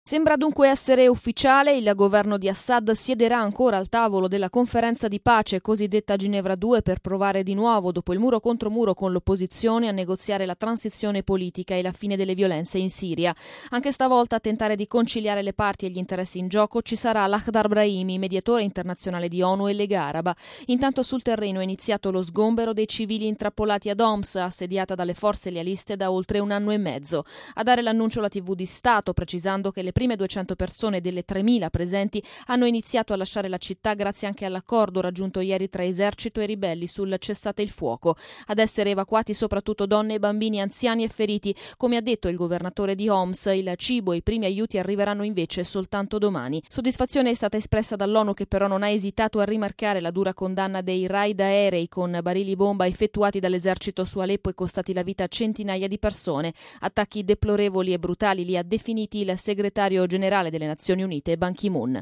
Sembra dunque essere ufficiale, il governo di Assad siederà ancora al tavolo della conferenza di pace cosiddetta Ginevra 2 per provare di nuovo, dopo il muro contro muro con l'opposizione, a negoziare la transizione politica e la fine delle violenze in Siria. Anche stavolta a tentare di conciliare le parti e gli interessi in gioco ci sarà Lakhdar Brahimi, mediatore internazionale di ONU e Lega Araba. Intanto sul terreno è iniziato lo sgombero dei civili intrappolati ad Homs, assediata dalle forze lealiste da oltre un anno e mezzo. A dare l'annuncio la TV di Stato, precisando che le prime 200 persone delle 3.000 presenti hanno iniziato a lasciare la città grazie anche all'accordo raggiunto ieri tra esercito e ribelli sul cessate il fuoco. Ad essere evacuati soprattutto donne e bambini, anziani e feriti. Come ha detto il governatore di Homs, il cibo e i primi aiuti arriveranno invece soltanto domani. Soddisfazione è stata espressa dall'ONU, che però non ha esitato a rimarcare la dura condanna dei raid aerei con barili bomba effettuati dall'esercito su Aleppo e costati la vita a centinaia di persone. Attacchi deplorevoli e brutali li ha definiti il segretario generale delle Nazioni Unite Ban Ki-moon.